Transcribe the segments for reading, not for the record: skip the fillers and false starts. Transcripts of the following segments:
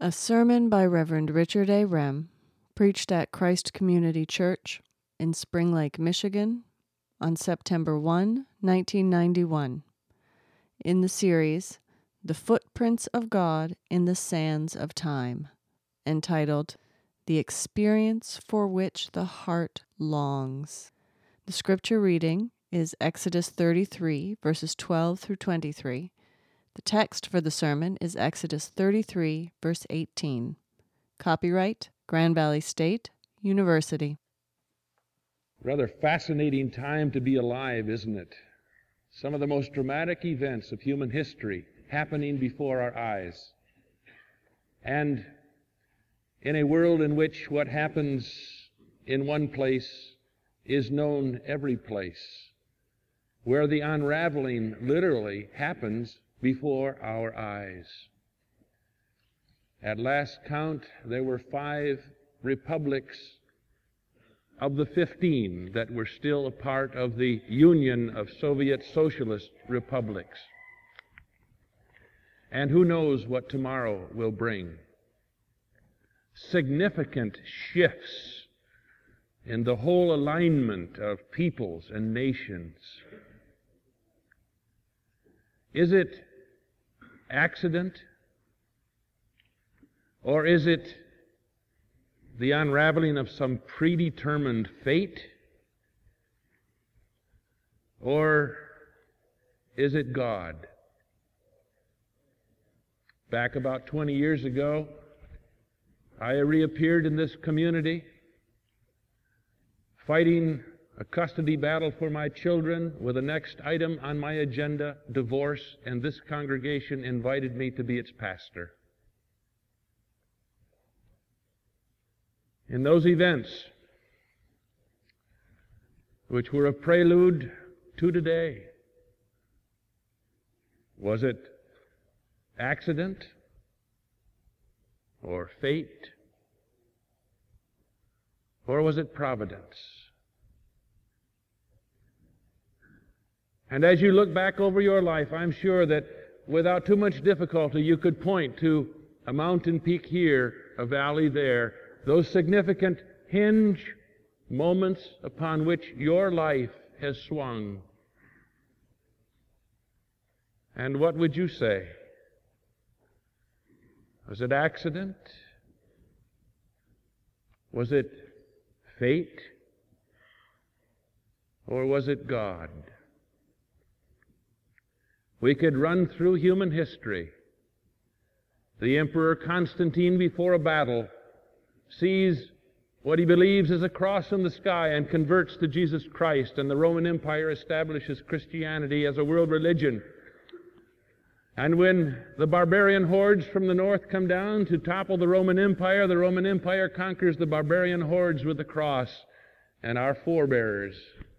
A sermon by Reverend Richard A. Rem, preached at Christ Community Church in Spring Lake, Michigan, on September 1, 1991, in the series, The Footprints of God in the Sands of Time, entitled, The Experience for Which the Heart Longs. The scripture reading is Exodus 33, verses 12 through 23. The text for the sermon is Exodus 33, verse 18. Copyright, Grand Valley State University. Rather fascinating time to be alive, isn't it? Some of the most dramatic events of human history happening before our eyes. And in a world in which what happens in one place is known every place, where the unraveling literally happens before our eyes. At last count, there were 5 republics of the 15 that were still a part of the Union of Soviet Socialist Republics. And who knows what tomorrow will bring. Significant shifts in the whole alignment of peoples and nations. Is it accident? Or is it the unraveling of some predetermined fate? Or is it God? Back about 20 years ago, I reappeared in this community, fighting a custody battle for my children with the next item on my agenda, divorce, and this congregation invited me to be its pastor. In those events, which were a prelude to today, was it accident or fate, or was it providence? And as you look back over your life, I'm sure that without too much difficulty you could point to a mountain peak here, a valley there, those significant hinge moments upon which your life has swung. And what would you say? Was it accident? Was it fate? Or was it God? We could run through human history. The Emperor Constantine, before a battle, sees what he believes is a cross in the sky and converts to Jesus Christ, and the Roman Empire establishes Christianity as a world religion. And when the barbarian hordes from the north come down to topple the Roman Empire conquers the barbarian hordes with the cross, and our forebears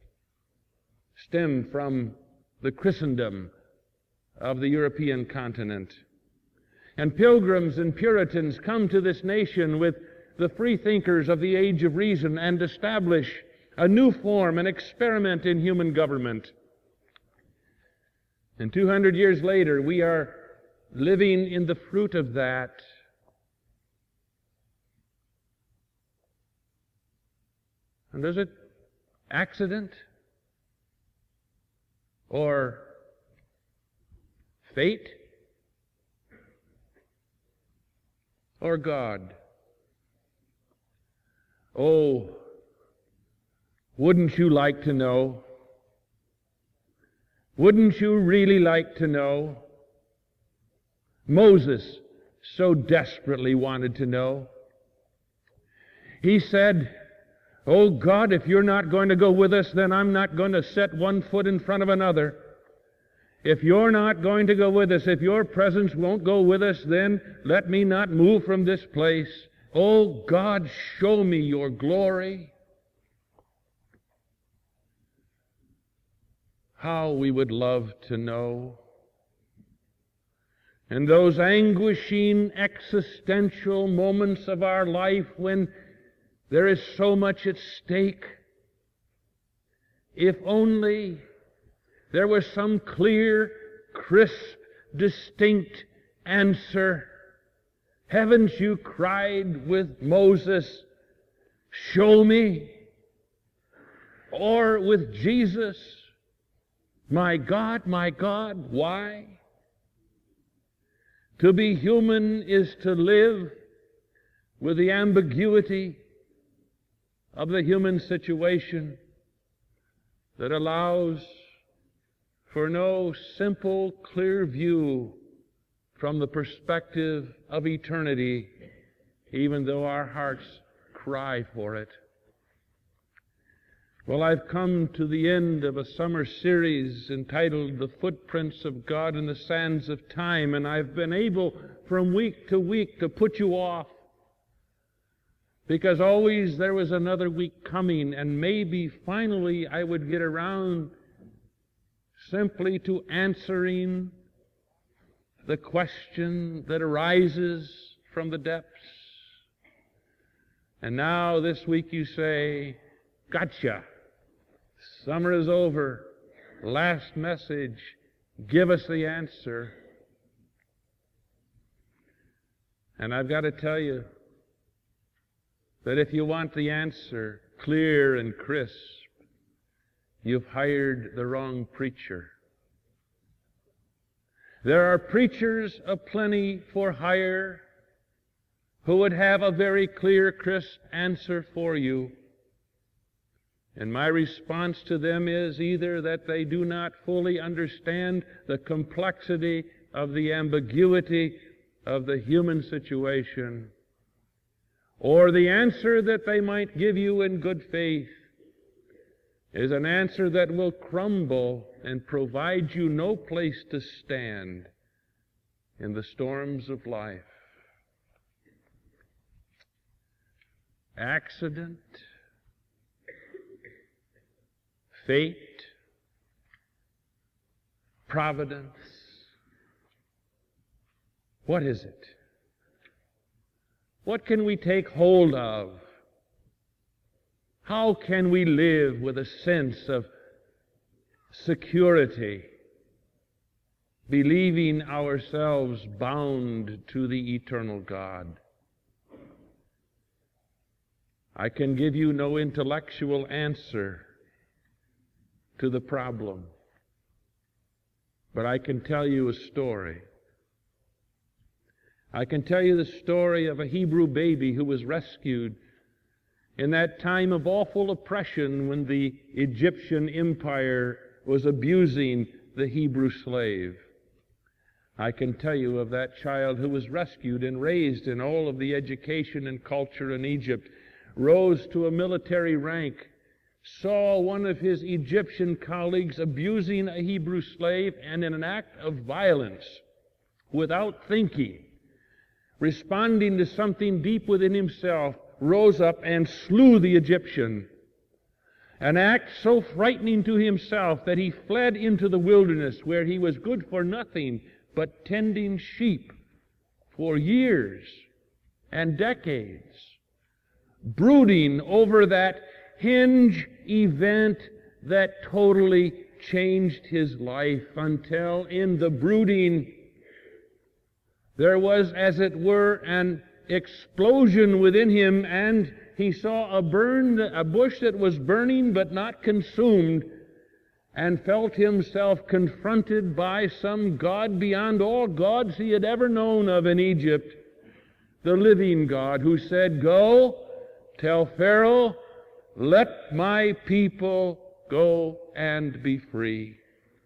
stem from the Christendom of the European continent. And pilgrims and Puritans come to this nation with the free thinkers of the age of reason and establish a new form, an experiment in human government. And 200 years later, we are living in the fruit of that. And is it accident or fate or God? Oh, wouldn't you like to know? Wouldn't you really like to know? Moses so desperately wanted to know. He said, "Oh God, if you're not going to go with us, then I'm not going to set one foot in front of another. If you're not going to go with us, if your presence won't go with us, then let me not move from this place. Oh God, show me your glory." How we would love to know. In those anguishing existential moments of our life when there is so much at stake, if only there was some clear, crisp, distinct answer Haven't you cried with Moses, "Show me"? Or with Jesus, my God, why?" To be human is to live with the ambiguity of the human situation that allows for no simple, clear view from the perspective of eternity, even though our hearts cry for it. Well, I've come to the end of a summer series entitled "The Footprints of God in the Sands of Time," and I've been able from week to week to put you off, because always there was another week coming, and maybe finally I would get around simply to answering the question that arises from the depths. And now this week you say, "Gotcha. Summer is over. Last message. Give us the answer." And I've got to tell you that if you want the answer clear and crisp, you've hired the wrong preacher. There are preachers aplenty for hire who would have a very clear, crisp answer for you. And my response to them is either that they do not fully understand the complexity of the ambiguity of the human situation, or the answer that they might give you in good faith is an answer that will crumble and provide you no place to stand in the storms of life. Accident, fate, providence. What is it? What can we take hold of? How can we live with a sense of security, believing ourselves bound to the eternal God? I can give you no intellectual answer to the problem, but I can tell you a story. I can tell you the story of a Hebrew baby who was rescued in that time of awful oppression when the Egyptian empire was abusing the Hebrew slave. I can tell you of that child who was rescued and raised in all of the education and culture in Egypt, rose to a military rank, saw one of his Egyptian colleagues abusing a Hebrew slave, and in an act of violence, without thinking, responding to something deep within himself, rose up and slew the Egyptian. An act so frightening to himself that he fled into the wilderness, where he was good for nothing but tending sheep for years and decades, brooding over that hinge event that totally changed his life, until in the brooding there was, as it were, an explosion within him, and he saw a bush that was burning but not consumed, and felt himself confronted by some God beyond all gods he had ever known of in Egypt, the living God, who said, "Go, tell Pharaoh, let my people go and be free."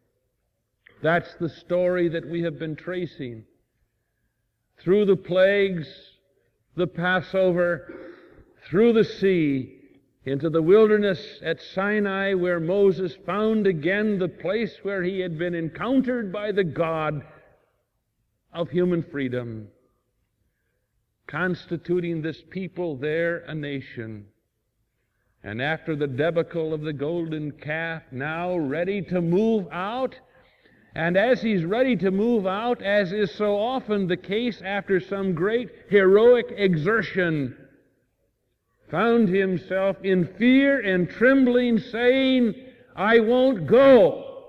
That's the story that we have been tracing through the plagues, the Passover, through the sea, into the wilderness at Sinai, where Moses found again the place where he had been encountered by the God of human freedom, constituting this people there a nation. And after the debacle of the golden calf, now ready to move out. And as he's ready to move out, as is so often the case after some great heroic exertion, found himself in fear and trembling, saying, "I won't go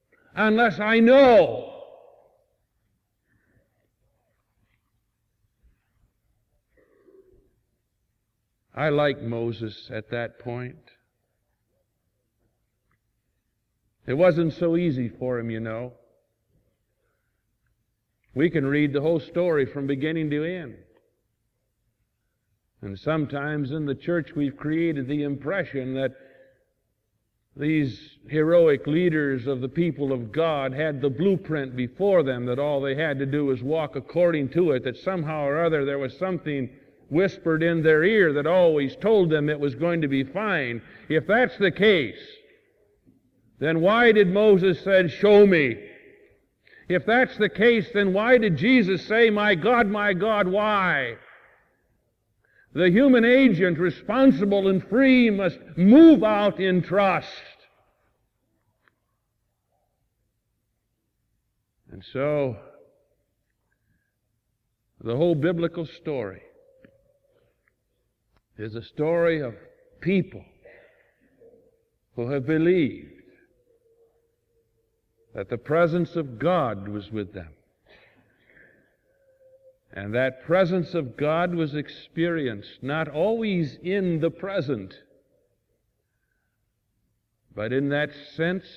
unless I know I like Moses at that point. It wasn't so easy for him, you know. We can read the whole story from beginning to end. And sometimes in the church we've created the impression that these heroic leaders of the people of God had the blueprint before them, that all they had to do was walk according to it, that somehow or other there was something whispered in their ear that always told them it was going to be fine. If that's the case, then why did Moses say, "Show me"? If that's the case, then why did Jesus say, my God, why?" The human agent, responsible and free, must move out in trust. And so, the whole biblical story is a story of people who have believed that the presence of God was with them. And that presence of God was experienced not always in the present, but in that sense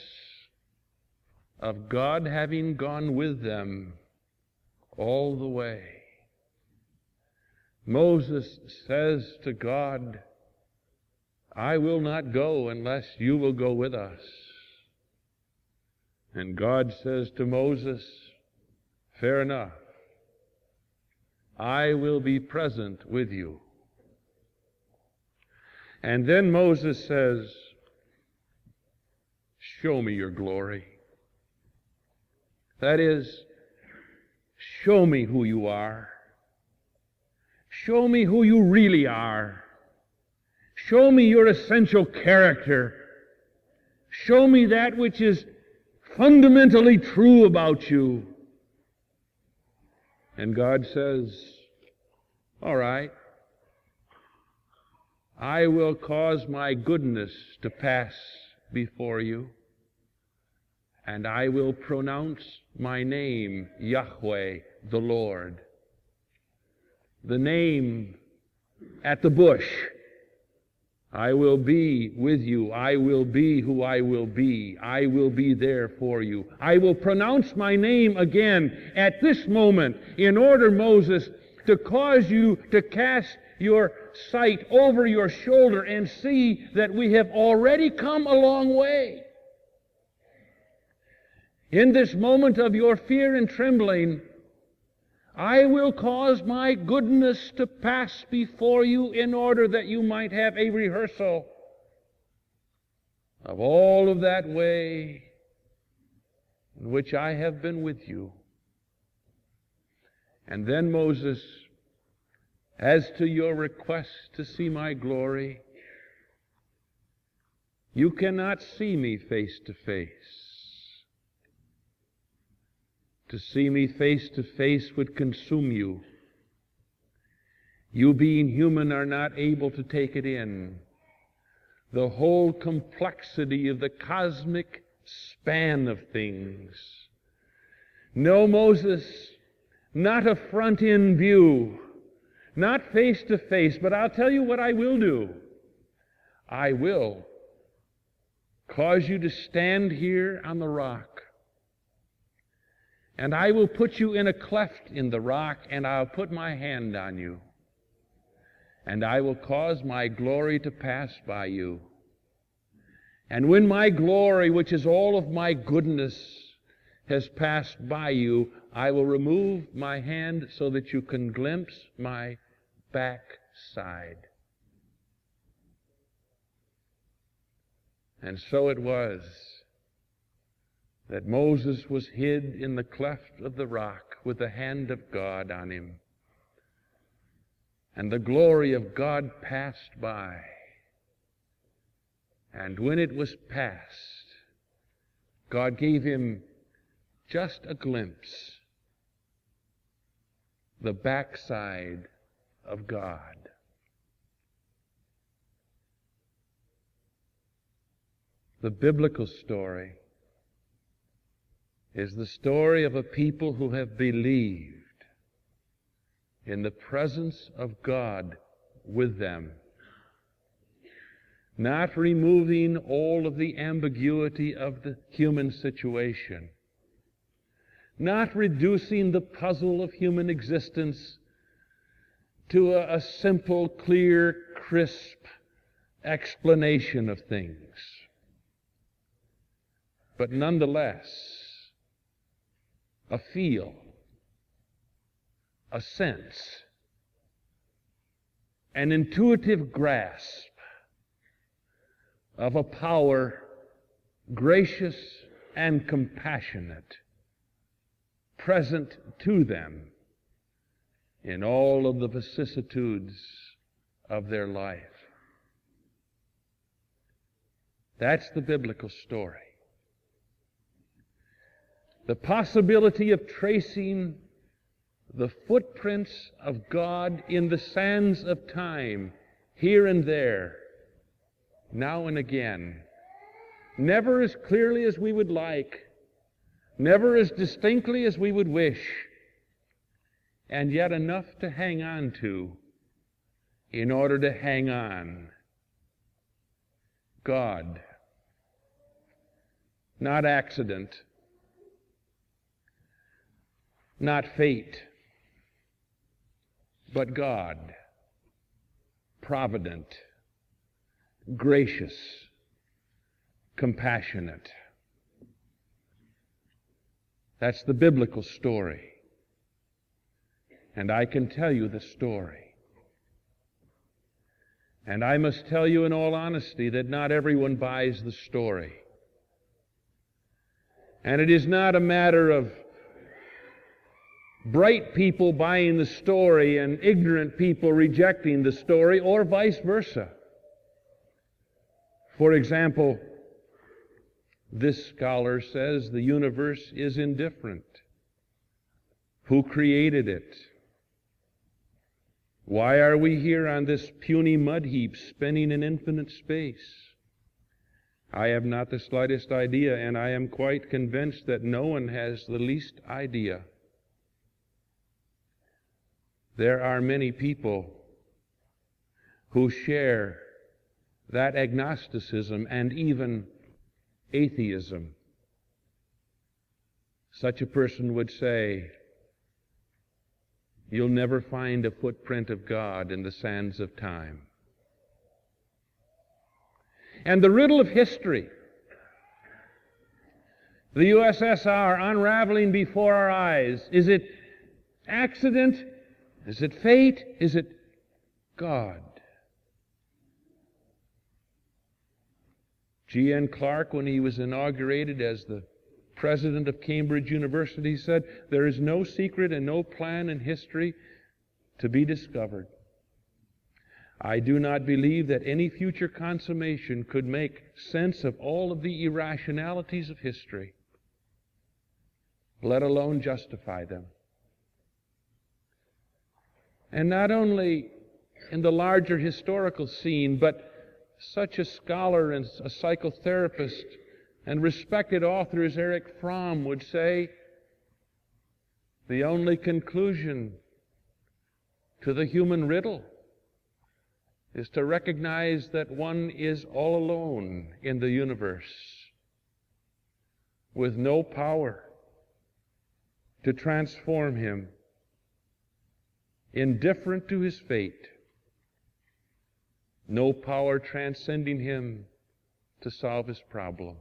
of God having gone with them all the way. Moses says to God, "I will not go unless you will go with us." And God says to Moses, "Fair enough. I will be present with you." And then Moses says, "Show me your glory." That is, show me who you are. Show me who you really are. Show me your essential character. Show me that which is fundamentally true about you. And God says, "All right, I will cause my goodness to pass before you, and I will pronounce my name, Yahweh, the Lord." The name at the bush. I will be with you. I will be who I will be. I will be there for you. I will pronounce my name again at this moment in order, Moses, to cause you to cast your sight over your shoulder and see that we have already come a long way. In this moment of your fear and trembling, I will cause my goodness to pass before you in order that you might have a rehearsal of all of that way in which I have been with you. And then Moses, as to your request to see my glory, you cannot see me face to face. To see me face to face would consume you. You being human are not able to take it in. The whole complexity of the cosmic span of things. No, Moses, not a front-end view, not face to face, but I'll tell you what I will do. I will cause you to stand here on the rock. And I will put you in a cleft in the rock, and I'll put my hand on you. And I will cause my glory to pass by you. And when my glory, which is all of my goodness, has passed by you, I will remove my hand so that you can glimpse my backside. And so it was that Moses was hid in the cleft of the rock with the hand of God on him. And the glory of God passed by. And when it was past, God gave him just a glimpse, the backside of God. The biblical story is the story of a people who have believed in the presence of God with them not removing all of the ambiguity of the human situation, not reducing the puzzle of human existence to a simple, clear, crisp explanation of things, but nonetheless a feel, a sense, an intuitive grasp of a power gracious and compassionate, present to them in all of the vicissitudes of their life. That's the biblical story. The possibility of tracing the footprints of God in the sands of time, here and there, now and again, never as clearly as we would like, never as distinctly as we would wish, and yet enough to hang on to in order to hang on. God, not accident, not fate, but God, provident, gracious, compassionate. That's the biblical story. And I can tell you the story. And I must tell you in all honesty that not everyone buys the story. And it is not a matter of bright people buying the story and ignorant people rejecting the story, or vice versa. For example, this scholar says the universe is indifferent. Who created it? Why are we here on this puny mud heap spinning in infinite space? I have not the slightest idea, and I am quite convinced that no one has the least idea. There are many people who share that agnosticism and even atheism. Such a person would say, "You'll never find a footprint of God in the sands of time." And the riddle of history, the USSR unraveling before our eyes, is it accident? Is it fate? Is it God? G.N. Clark, when he was inaugurated as the president of Cambridge University, said, "There is no secret and no plan in history to be discovered. I do not believe that any future consummation could make sense of all of the irrationalities of history, let alone justify them." And not only in the larger historical scene, but such a scholar and a psychotherapist and respected author as Erich Fromm would say, the only conclusion to the human riddle is to recognize that one is all alone in the universe, with no power to transform him, indifferent to his fate, no power transcending him to solve his problem.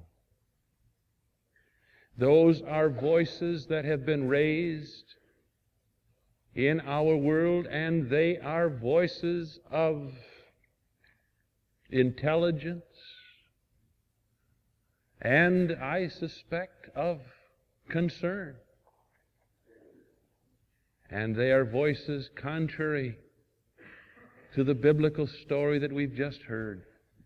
Those are voices that have been raised in our world, and they are voices of intelligence and, I suspect, of concern. And they are voices contrary to the biblical story that we've just heard.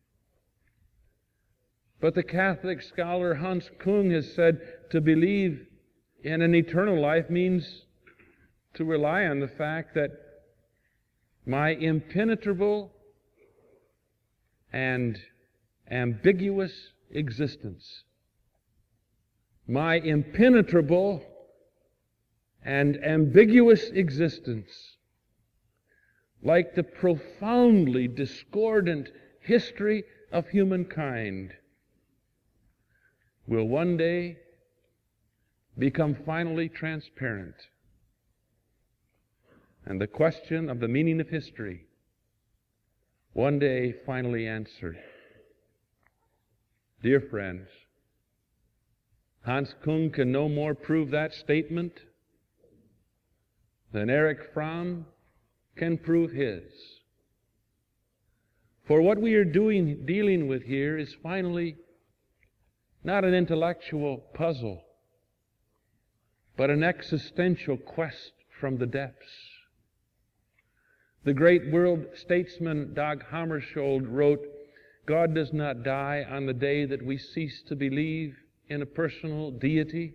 But the Catholic scholar Hans Kung has said to believe in an eternal life means to rely on the fact that my impenetrable and ambiguous existence, my impenetrable and ambiguous existence, like the profoundly discordant history of humankind will one day become finally transparent, and the question of the meaning of history one day finally answered. Dear friends, Hans Kung can no more prove that statement than Erich Fromm can prove his. For what we are dealing with here is finally not an intellectual puzzle, but an existential quest from the depths. The great world statesman Dag Hammarskjöld wrote, "God does not die on the day that we cease to believe in a personal deity,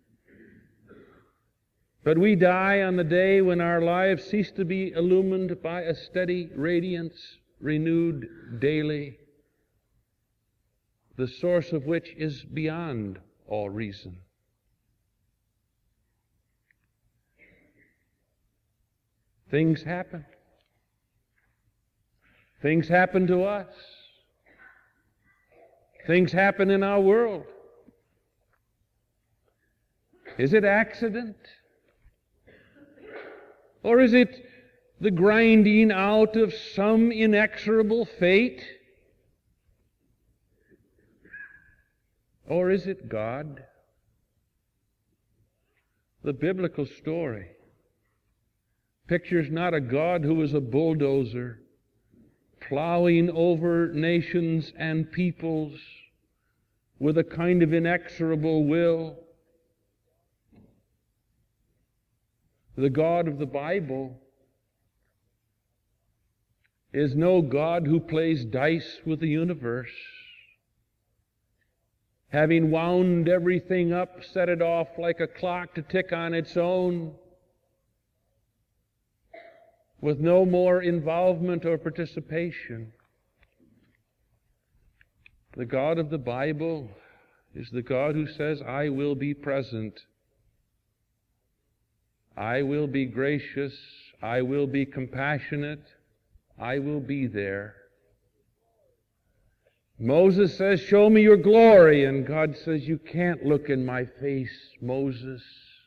but we die on the day when our lives cease to be illumined by a steady radiance renewed daily, the source of which is beyond all reason." Things happen. Things happen to us. Things happen in our world. Is it accident? Or is it the grinding out of some inexorable fate? Or is it God? The biblical story pictures not a God who is a bulldozer, plowing over nations and peoples with a kind of inexorable will. The God of the Bible is no God who plays dice with the universe. Having wound everything up, set it off like a clock to tick on its own, with no more involvement or participation. The God of the Bible is the God who says, "I will be present. I will be gracious. I will be compassionate. I will be there." Moses says, "Show me your glory." And God says, "You can't look in my face, Moses.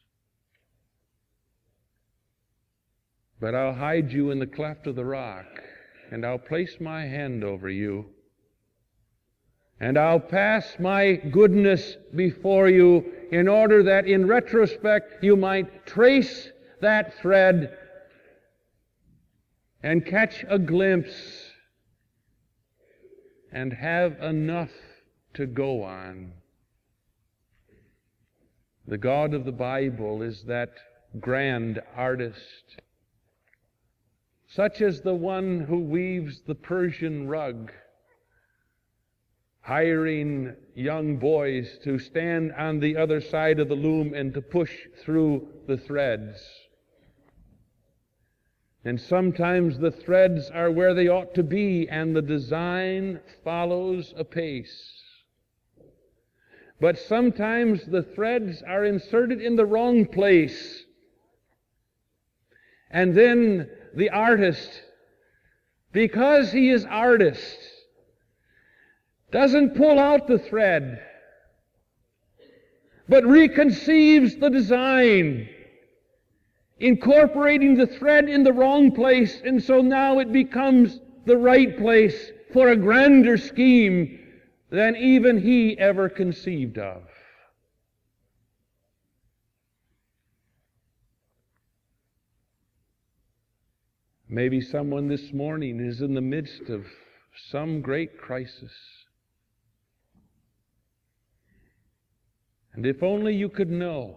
But I'll hide you in the cleft of the rock, and I'll place my hand over you, and I'll pass my goodness before you in order that in retrospect you might trace that thread and catch a glimpse and have enough to go on." The God of the Bible is that grand artist, such as the one who weaves the Persian rug, hiring young boys to stand on the other side of the loom and to push through the threads. And sometimes the threads are where they ought to be, and the design follows apace. But sometimes the threads are inserted in the wrong place. And then the artist, because he is artist, doesn't pull out the thread, but reconceives the design, incorporating the thread in the wrong place, and so now it becomes the right place for a grander scheme than even he ever conceived of. Maybe someone this morning is in the midst of some great crisis. And if only you could know.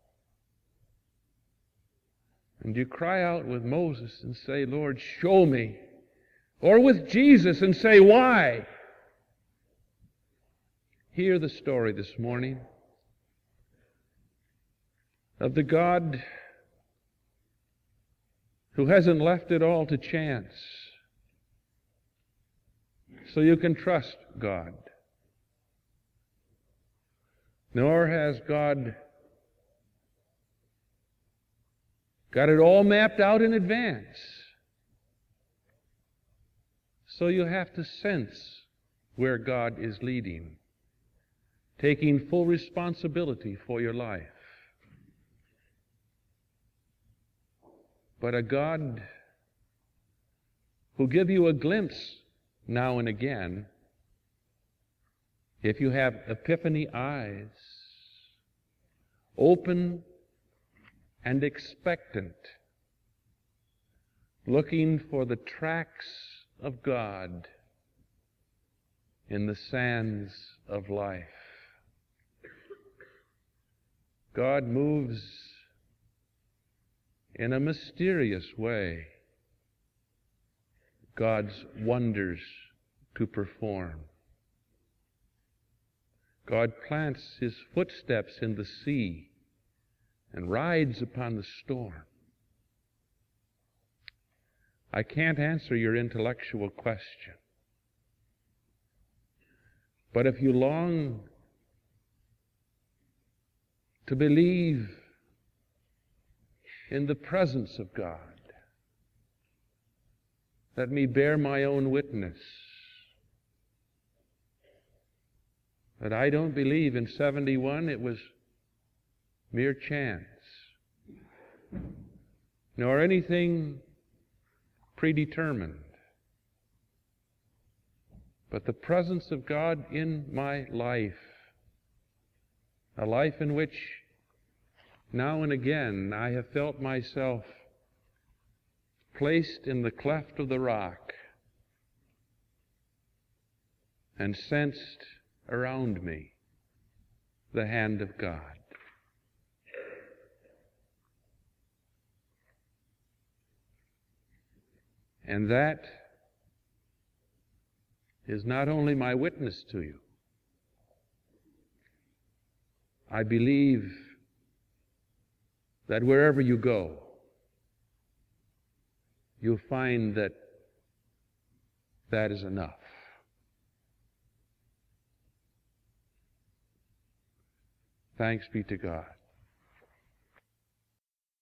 And you cry out with Moses and say, "Lord, show me." Or with Jesus and say, "Why?" Hear the story this morning of the God who hasn't left it all to chance. So you can trust God. Nor has God got it all mapped out in advance. So you have to sense where God is leading, taking full responsibility for your life. But a God who give you a glimpse now and again, if you have epiphany eyes, open and expectant, looking for the tracks of God in the sands of life. God moves in a mysterious way God's wonders to perform. God plants his footsteps in the sea and rides upon the storm. I can't answer your intellectual question, but if you long to believe in the presence of God, let me bear my own witness that I don't believe in 71 it was mere chance, nor anything predetermined, but the presence of God in my life, a life in which now and again I have felt myself placed in the cleft of the rock and sensed around me the hand of God. And that is not only my witness to you. I believe that wherever you go, you'll find that that is enough. Thanks be to God.